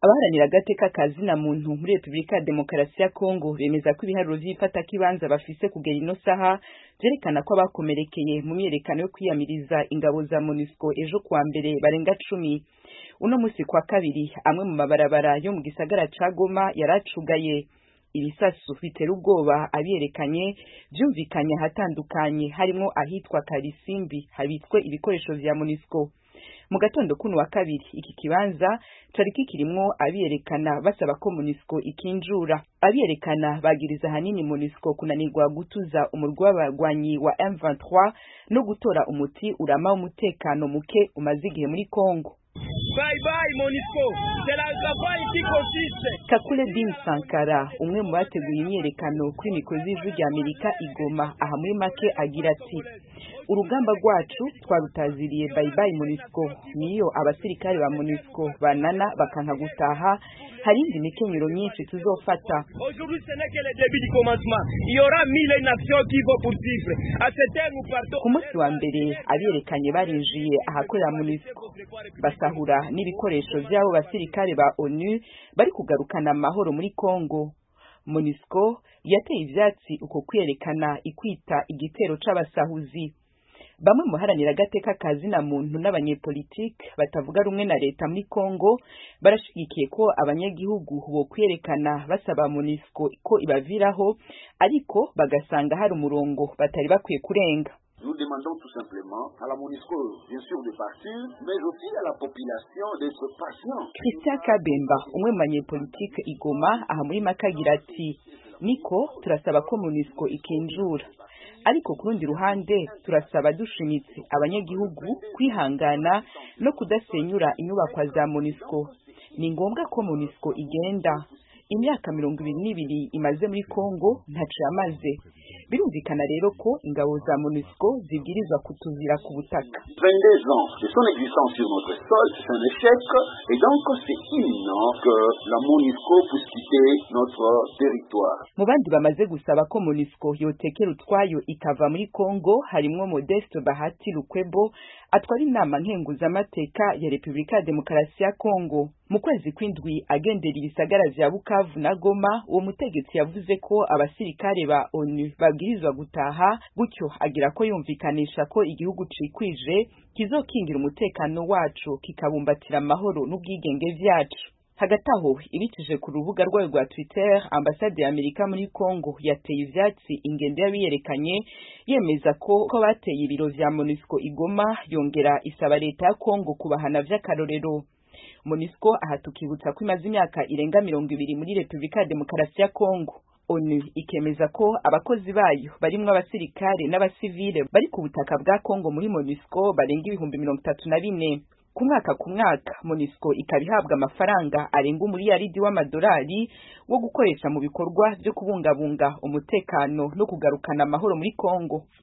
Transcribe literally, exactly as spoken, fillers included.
Abaharanira agateka kazina muntu muri Republika ya Demokarasi ya Kongo bemeza ko ibiharuro vy'ifata kibanza bafise kugera ino saha vyerekana ko abakomerekeye mu myerekano yo kwiyamiriza ingabo za MONUSCO ejo kuwa mbere barenga cumi. Uno musi kwa kabiri amwe mu mabarabara yo mu gisagara ca Goma yaracugaye. Ibisasu bitera ubwoba abiyerekanye vyumvikanye hatandukanye harimwo ahitwa Karisimbi habitswe ibikoresho vya MONUSCO. Mu gatondo kuno wa kabiri iki kibanza cari kikirimwo abiyerekana basaba ko MONUSCO ikinjura. Abiyerekana bagiriza hanini MONUSCO kunanirwa gutuza umurwa w'abagwanyi wa M vingt-trois no gutora umuti urama umutekano muke umaze igihe muri Kongo. Bye bye MONUSCO, c'est la travail qui consiste. Kakule Bin Sankara, umwe mu bateguye imyerekano kuri mikozi y'ijwi rya Amerika igoma aha muri make agira ati: urugamba rwacu twarutaziriye bye bye MONUSCO, niyo abasirikare ba MONUSCO banana bakanka gutaha hari indi mikenyero myinshi tuzofata. Aujourd'hui ce n'est que le début du commencement. Il y aura mille actions qui vont poursuivre. À ce terme nous partons. Ku munsi wa mbere abiyerekanye barinjiye ahakorera MONUSCO basahura n'ibikoresho vy'abo basirikare ba ONU bari kugarukana amahoro muri Kongo. MONUSCO yateye ivyatsi uko kwerekana ikwita igitero c'abasahuzi. Bamwe mu haranira agateka kazina muntu n'abanyepolitike batavuga rumwe na leta muri Kongo barashigikiye ko abanyagihugu bo kwerekana basaba MONUSCO ko ibaviraho, ariko bagasanga hari umurongo batari bakwiye kurenga. Nous demandons tout simplement à la MONUSCO, bien sûr, de partir, mais aussi à la population d'être patient. Christian Kabemba, umwe mu banyepolitike igoma aha muri Makagira ati: niko turasaba ko MONUSCO ikinjura, ariko ku rundi ruhande turasaba dushimitse abanyagihugu kwihangana no kudasenyura inyubakwa za MONUSCO. Ni ngombwa ko MONUSCO igenda. Imyaka mirongo ibiri n'ibiri imaze muri Kongo ntaco yamaze. Birumvikana rero ko ingabo za MONUSCO zibwirizwa kutuzira ku butaka. vingt-deux ans de son existence sur notre sol, c'est un échec, et donc c'est imminent que la MONUSCO puisse quitter notre territoire. Mu bandi bamaze gusaba ko MONUSCO yotekera utwayo ikava muri Kongo harimwo Modeste Bahati Lukwebo atwara inama nkenguzamateka ya Republika ya Demokarasi ya Kongo. Mu kwezi kw'indwi agendera ibisagara vya Bukavu na Goma, uwo mutegetsi yavuze ko abasirikare ba ONU babwirizwa gutaha, gutyo agira ko yumvikanisha ko igihugu cikwije kizokingira umutekano wacu kikabumbatira amahoro n'ubwigenge vyacu. Hagati aho ibitije ku rubuga rwayo rwa Twitter, ambasade ya Amerika muri Kongo yateye ivyatsi ingendo y'abiyerekanye yemeza ko ko bateye ibiro vya MONUSCO igoma, yongera isaba leta ya Kongo kubahana vy'akarorero. MONUSCO aha tukibutsa ko imaze imyaka irenga mirongo ibiri muri Republika ya Demokarasi ya Kongo. ONU ikemeza ko abakozi bayo barimwo abasirikare n'abasivile bari ku butaka bwa Kongo muri MONUSCO barenga ibihumbi mirongo itatu na bine. Ku mwaka ku mwaka MONUSCO ikabihabwa amafaranga arenga umuriyaridi w'amadolari wo gukoresha mu bikorwa byo kubungabunga umutekano no kugarukana amahoro muri Kongo.